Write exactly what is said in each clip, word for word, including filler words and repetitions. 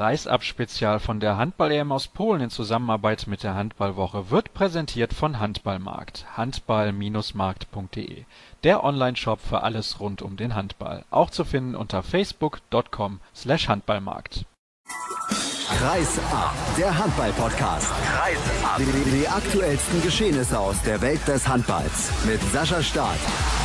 Reisab-Spezial von der Handball-E M aus Polen in Zusammenarbeit mit der Handballwoche wird präsentiert von Handballmarkt. handball Bindestrich markt punkt de. Der Online-Shop für alles rund um den Handball. Auch zu finden unter facebook punkt com slash handballmarkt. Kreisab, der Handball-Podcast. Kreisab. Die, die aktuellsten Geschehnisse aus der Welt des Handballs mit Sascha Staat.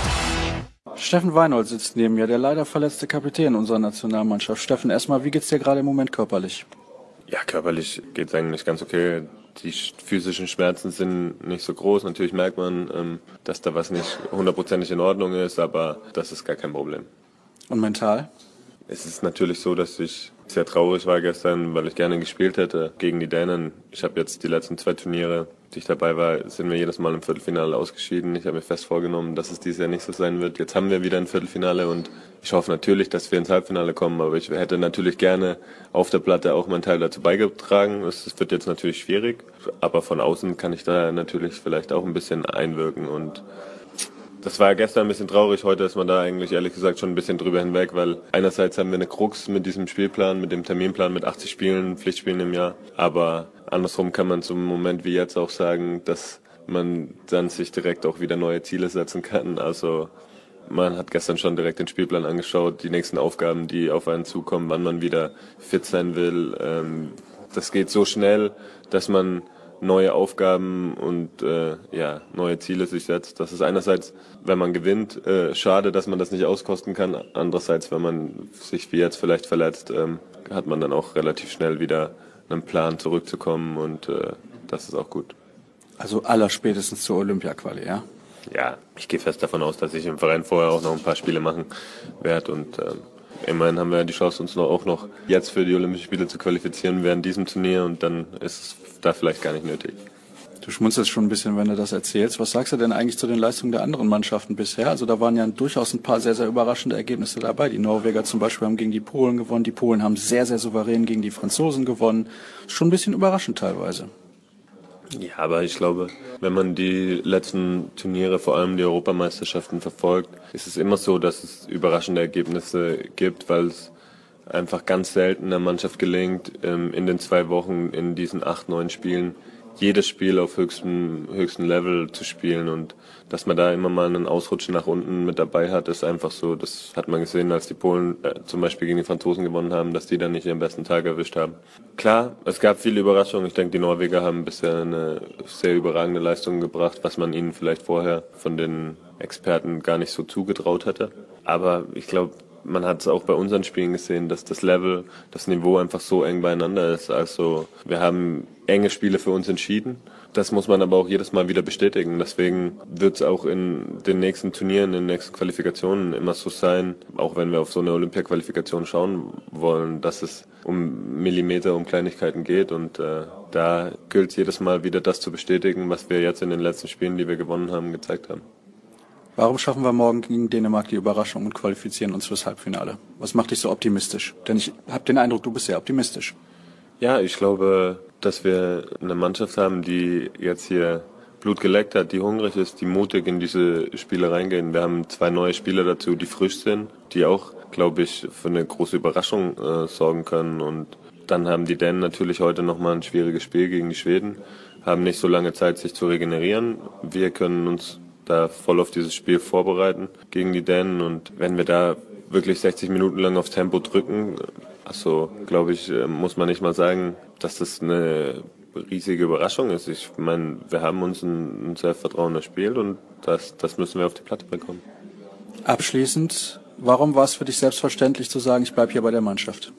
Steffen Weinhold sitzt neben mir, der leider verletzte Kapitän unserer Nationalmannschaft. Steffen, erstmal, wie geht's dir gerade im Moment körperlich? Ja, körperlich geht's eigentlich ganz okay. Die physischen Schmerzen sind nicht so groß. Natürlich merkt man, dass da was nicht hundertprozentig in Ordnung ist, aber das ist gar kein Problem. Und mental? Es ist natürlich so, dass ich sehr traurig war gestern, weil ich gerne gespielt hätte gegen die Dänen. Ich habe jetzt die letzten zwei Turniere, die ich dabei war, sind wir jedes Mal im Viertelfinale ausgeschieden. Ich habe mir fest vorgenommen, dass es dieses Jahr nicht so sein wird. Jetzt haben wir wieder ein Viertelfinale und ich hoffe natürlich, dass wir ins Halbfinale kommen. Aber ich hätte natürlich gerne auf der Platte auch meinen Teil dazu beigetragen. Es wird jetzt natürlich schwierig, aber von außen kann ich da natürlich vielleicht auch ein bisschen einwirken. Und das war gestern ein bisschen traurig, heute ist man da eigentlich ehrlich gesagt schon ein bisschen drüber hinweg, weil einerseits haben wir eine Krux mit diesem Spielplan, mit dem Terminplan mit achtzig Spielen, Pflichtspielen im Jahr, aber andersrum kann man zum Moment wie jetzt auch sagen, dass man dann sich direkt auch wieder neue Ziele setzen kann. Also man hat gestern schon direkt den Spielplan angeschaut, die nächsten Aufgaben, die auf einen zukommen, wann man wieder fit sein will. Das geht so schnell, dass man neue Aufgaben und äh, ja neue Ziele sich setzt. Das ist einerseits, wenn man gewinnt, äh, schade, dass man das nicht auskosten kann. Andererseits, wenn man sich wie jetzt vielleicht verletzt, ähm, hat man dann auch relativ schnell wieder einen Plan zurückzukommen und äh, das ist auch gut. Also allerspätestens zur Olympia-Quali, ja? Ja, ich gehe fest davon aus, dass ich im Verein vorher auch noch ein paar Spiele machen werde und ähm, immerhin haben wir die Chance, uns noch, auch noch jetzt für die Olympischen Spiele zu qualifizieren während diesem Turnier und dann ist es da vielleicht gar nicht nötig. Du schmunzelst schon ein bisschen, wenn du das erzählst. Was sagst du denn eigentlich zu den Leistungen der anderen Mannschaften bisher? Also da waren ja durchaus ein paar sehr, sehr überraschende Ergebnisse dabei. Die Norweger zum Beispiel haben gegen die Polen gewonnen. Die Polen haben sehr, sehr souverän gegen die Franzosen gewonnen. Schon ein bisschen überraschend teilweise. Ja, aber ich glaube, wenn man die letzten Turniere, vor allem die Europameisterschaften verfolgt, ist es immer so, dass es überraschende Ergebnisse gibt, weil es einfach ganz selten der Mannschaft gelingt, in den zwei Wochen in diesen acht, neun Spielen jedes Spiel auf höchstem, höchstem Level zu spielen und dass man da immer mal einen Ausrutsch nach unten mit dabei hat, ist einfach so. Das hat man gesehen, als die Polen äh, zum Beispiel gegen die Franzosen gewonnen haben, dass die dann nicht ihren besten Tag erwischt haben. Klar, es gab viele Überraschungen. Ich denke, die Norweger haben bisher eine sehr überragende Leistung gebracht, was man ihnen vielleicht vorher von den Experten gar nicht so zugetraut hätte. Aber ich glaube, man hat es auch bei unseren Spielen gesehen, dass das Level, das Niveau einfach so eng beieinander ist. Also wir haben enge Spiele für uns entschieden. Das muss man aber auch jedes Mal wieder bestätigen. Deswegen wird es auch in den nächsten Turnieren, in den nächsten Qualifikationen immer so sein, auch wenn wir auf so eine Olympia-Qualifikation schauen wollen, dass es um Millimeter, um Kleinigkeiten geht. Und äh, da gilt es jedes Mal wieder, das zu bestätigen, was wir jetzt in den letzten Spielen, die wir gewonnen haben, gezeigt haben. Warum schaffen wir morgen gegen Dänemark die Überraschung und qualifizieren uns fürs Halbfinale? Was macht dich so optimistisch? Denn ich habe den Eindruck, du bist sehr optimistisch. Ja, ich glaube, dass wir eine Mannschaft haben, die jetzt hier Blut geleckt hat, die hungrig ist, die mutig in diese Spiele reingehen. Wir haben zwei neue Spieler dazu, die frisch sind, die auch, glaube ich, für eine große Überraschung äh, sorgen können. Und dann haben die Dänen natürlich heute nochmal ein schwieriges Spiel gegen die Schweden, haben nicht so lange Zeit, sich zu regenerieren. Wir können uns da voll auf dieses Spiel vorbereiten gegen die Dänen und wenn wir da wirklich sechzig Minuten lang aufs Tempo drücken, also glaube ich, muss man nicht mal sagen, dass das eine riesige Überraschung ist. Ich meine, wir haben uns ein, ein Selbstvertrauen erspielt und das, das müssen wir auf die Platte bekommen. Abschließend, warum war es für dich selbstverständlich zu sagen, ich bleibe hier bei der Mannschaft?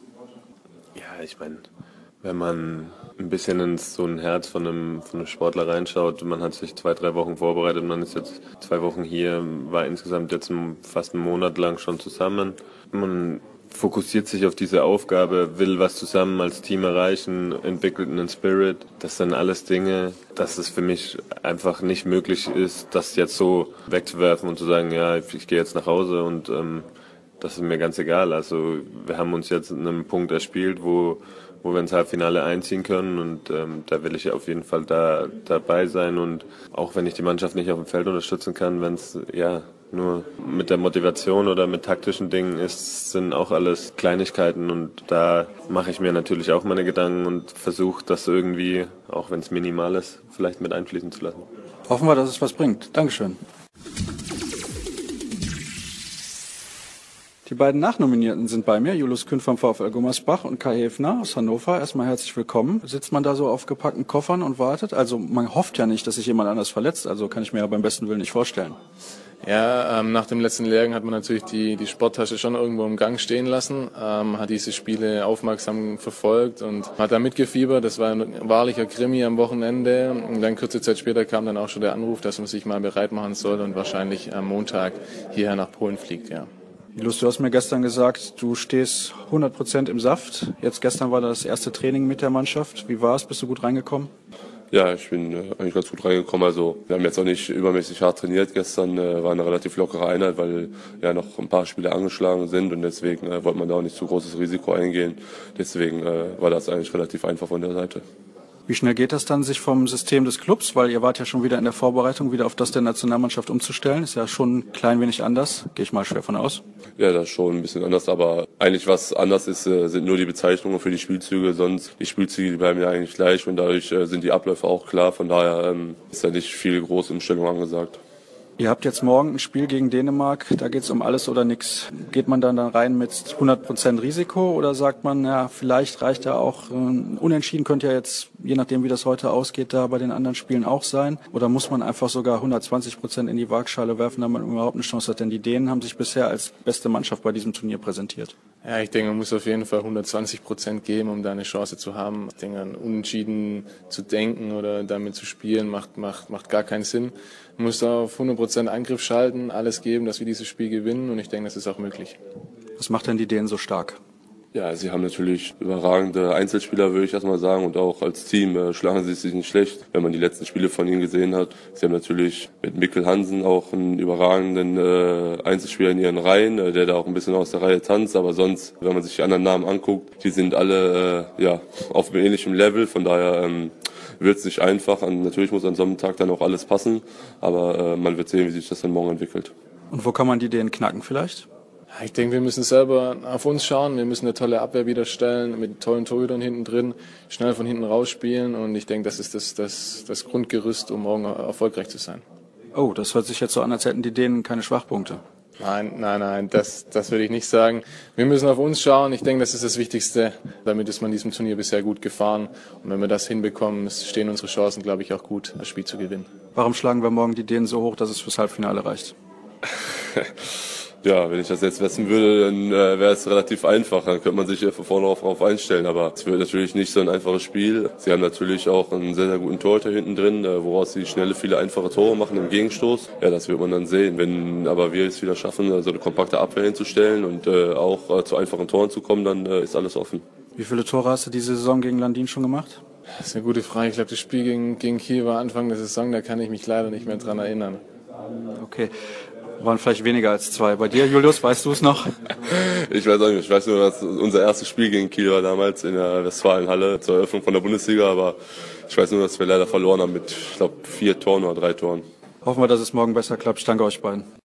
Ja, ich meine, wenn man ein bisschen ins so ein Herz von einem, von einem Sportler reinschaut, man hat sich zwei, drei Wochen vorbereitet, man ist jetzt zwei Wochen hier, war insgesamt jetzt fast einen Monat lang schon zusammen. Man fokussiert sich auf diese Aufgabe, will was zusammen als Team erreichen, entwickelt einen Spirit. Das sind alles Dinge, dass es für mich einfach nicht möglich ist, das jetzt so wegzuwerfen und zu sagen, ja, ich gehe jetzt nach Hause und ähm, das ist mir ganz egal. Also wir haben uns jetzt an einem Punkt erspielt, wo wo wir ins Halbfinale einziehen können und ähm, da will ich auf jeden Fall da dabei sein und auch wenn ich die Mannschaft nicht auf dem Feld unterstützen kann, wenn es ja Nur mit der Motivation oder mit taktischen Dingen ist, sind auch alles Kleinigkeiten und da mache ich mir natürlich auch meine Gedanken und versuche das irgendwie, auch wenn es minimal ist, vielleicht mit einfließen zu lassen. Hoffen wir, dass es was bringt. Dankeschön. Die beiden Nachnominierten sind bei mir, Julius Kühn vom VfL Gummersbach und Kai Häfner aus Hannover. Erstmal herzlich willkommen. Sitzt man da so auf gepackten Koffern und wartet? Also man hofft ja nicht, dass sich jemand anders verletzt, also kann ich mir ja beim besten Willen nicht vorstellen. Ja, ähm, nach dem letzten Lehrgang hat man natürlich die, die Sporttasche schon irgendwo im Gang stehen lassen, ähm, hat diese Spiele aufmerksam verfolgt und hat da mitgefiebert. Das war ein wahrlicher Krimi am Wochenende. Und dann kurze Zeit später kam dann auch schon der Anruf, dass man sich mal bereit machen soll und wahrscheinlich am Montag hierher nach Polen fliegt, ja. Julius, du hast mir gestern gesagt, du stehst hundert Prozent im Saft. Jetzt gestern war das erste Training mit der Mannschaft. Wie war es? Bist du gut reingekommen? Ja, ich bin äh, eigentlich ganz gut reingekommen. Also wir haben jetzt auch nicht übermäßig hart trainiert. Gestern äh, war eine relativ lockere Einheit, weil ja noch ein paar Spiele angeschlagen sind und deswegen äh, wollte man da auch nicht zu großes Risiko eingehen. Deswegen äh, war das eigentlich relativ einfach von der Seite. Wie schnell geht das dann, sich vom System des Clubs, weil ihr wart ja schon wieder in der Vorbereitung, wieder auf das der Nationalmannschaft umzustellen? Ist ja schon ein klein wenig anders, gehe ich mal schwer von aus. Ja, das ist schon ein bisschen anders, aber eigentlich was anders ist, sind nur die Bezeichnungen für die Spielzüge. Sonst die Spielzüge, die bleiben ja eigentlich gleich und dadurch sind die Abläufe auch klar. Von daher ist da nicht viel große Umstellung angesagt. Ihr habt jetzt morgen ein Spiel gegen Dänemark, da geht es um alles oder nichts. Geht man dann da rein mit hundert Prozent Risiko oder sagt man, ja, vielleicht reicht ja auch, äh, unentschieden könnte ja jetzt, je nachdem wie das heute ausgeht, da bei den anderen Spielen auch sein? Oder muss man einfach sogar hundertzwanzig Prozent in die Waagschale werfen, damit man überhaupt eine Chance hat? Denn die Dänen haben sich bisher als beste Mannschaft bei diesem Turnier präsentiert. Ja, ich denke, man muss auf jeden Fall hundertzwanzig Prozent geben, um da eine Chance zu haben. Ich denke, an Unentschieden zu denken oder damit zu spielen, macht, macht, macht gar keinen Sinn. Man muss da auf hundert Prozent Angriff schalten, alles geben, dass wir dieses Spiel gewinnen und ich denke, das ist auch möglich. Was macht denn die Dänen so stark? Ja, sie haben natürlich überragende Einzelspieler, würde ich erstmal sagen, und auch als Team äh, schlagen sie sich nicht schlecht, wenn man die letzten Spiele von ihnen gesehen hat. Sie haben natürlich mit Mikkel Hansen auch einen überragenden äh, Einzelspieler in ihren Reihen, äh, der da auch ein bisschen aus der Reihe tanzt, aber sonst, wenn man sich die anderen Namen anguckt, die sind alle äh, ja auf einem ähnlichen Level, von daher ähm, wird es nicht einfach. Und natürlich muss an so einem Tag dann auch alles passen, aber äh, man wird sehen, wie sich das dann morgen entwickelt. Und wo kann man die Dänen knacken vielleicht? Ich denke, wir müssen selber auf uns schauen. Wir müssen eine tolle Abwehr wieder stellen, mit tollen Torhütern hinten drin, schnell von hinten rausspielen. Und ich denke, das ist das, das, das Grundgerüst, um morgen erfolgreich zu sein. Oh, das hört sich jetzt so an, als hätten die Dänen keine Schwachpunkte. Nein, nein, nein, das, das würde ich nicht sagen. Wir müssen auf uns schauen. Ich denke, das ist das Wichtigste. Damit ist man diesem Turnier bisher gut gefahren. Und wenn wir das hinbekommen, stehen unsere Chancen, glaube ich, auch gut, das Spiel zu gewinnen. Warum schlagen wir morgen die Dänen so hoch, dass es fürs Halbfinale reicht? Ja, wenn ich das jetzt wissen würde, dann äh, wäre es relativ einfach. Dann könnte man sich ja von vorne darauf einstellen. Aber es wird natürlich nicht so ein einfaches Spiel. Sie haben natürlich auch einen sehr, sehr guten Torhüter hinten drin, äh, woraus sie schnelle, viele einfache Tore machen im Gegenstoß. Ja, das wird man dann sehen. Wenn aber wir es wieder schaffen, so eine kompakte Abwehr hinzustellen und äh, auch äh, zu einfachen Toren zu kommen, dann äh, ist alles offen. Wie viele Tore hast du diese Saison gegen Landin schon gemacht? Das ist eine gute Frage. Ich glaube, das Spiel gegen, gegen Kiel war Anfang der Saison. Da kann ich mich leider nicht mehr dran erinnern. Okay. Waren vielleicht weniger als zwei. Bei dir, Julius, weißt du es noch? Ich weiß auch nicht. Ich weiß nur, dass unser erstes Spiel gegen Kiel war damals in der Westfalenhalle zur Eröffnung von der Bundesliga. Aber ich weiß nur, dass wir leider verloren haben mit, ich glaube, vier Toren oder drei Toren. Hoffen wir, dass es morgen besser klappt. Ich danke euch beiden.